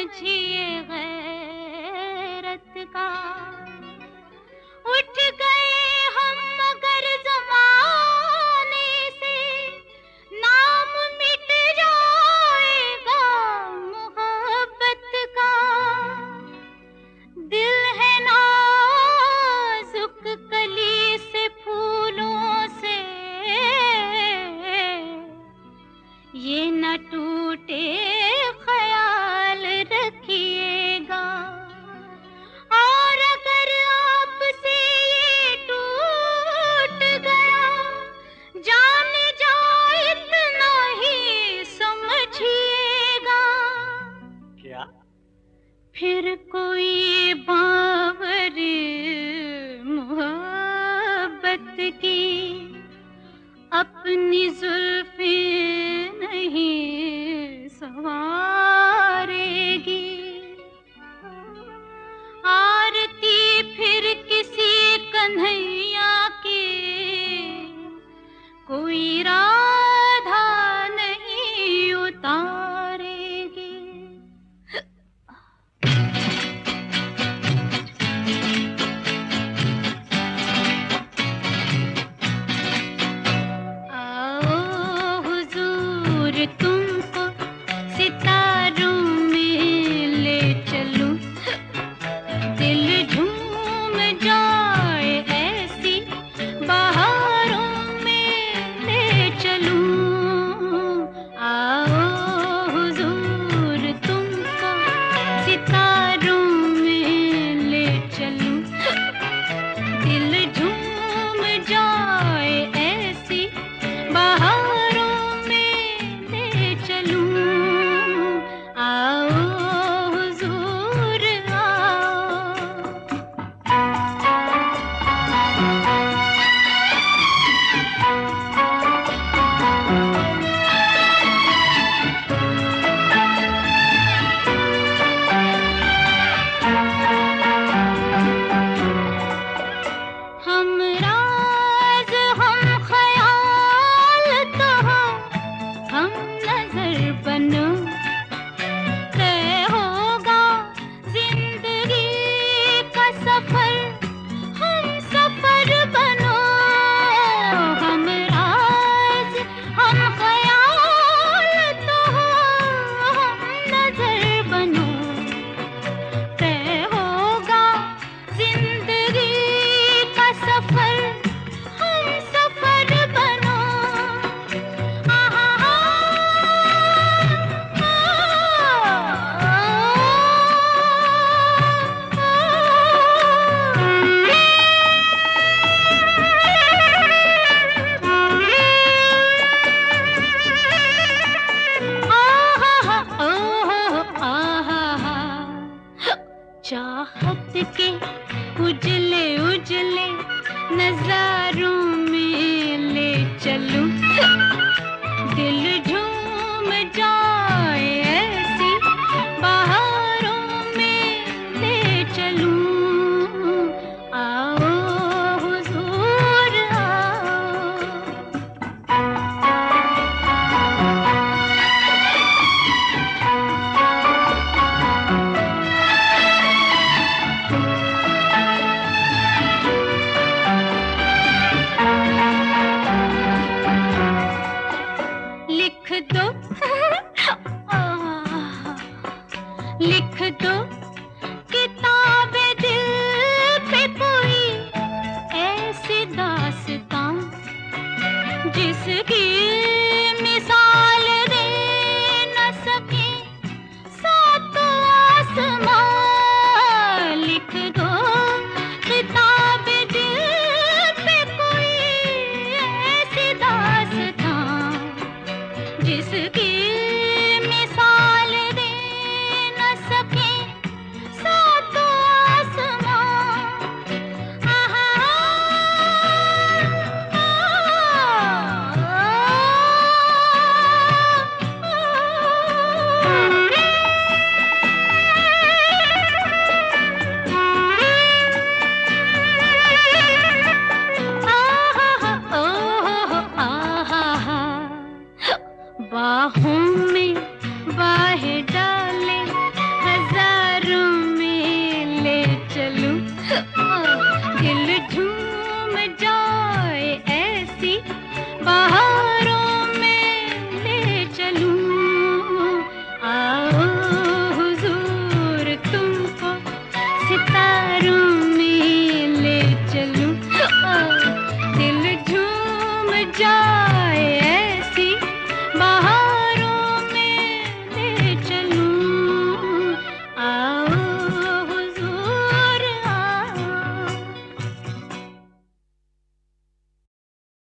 समझिए गैरत का। उठ गए हम मगर ज़माने से, नाम मिट जाएगा मोहब्बत का। दिल है नाजुक कली से फूलों से, ये न टूटे ख्याल रखिएगा। और अगर आपसे ये टूट गया, जाने जाए इतना ही समझिएगा। क्या? फिर कोई बावर मोहब्बत की अपनी जुल्फे नहीं सवारेगी। आरती फिर किसी कन्हैया की कोई राधा नहीं उतारेगी। तुमको सितारों में ले चलूं, दिल झूम जाए ऐसी बहारों में ले चलूं। आओ हुजूर तुमको सितारों में ले चलूं, दिल झूम जाए ऐसी बहारों चाहत के उजले उजले नजारों में ले चलूं, दिल झूम जाए ऐसी बहारों में ले चलूं। आओ हुजूर लिख दो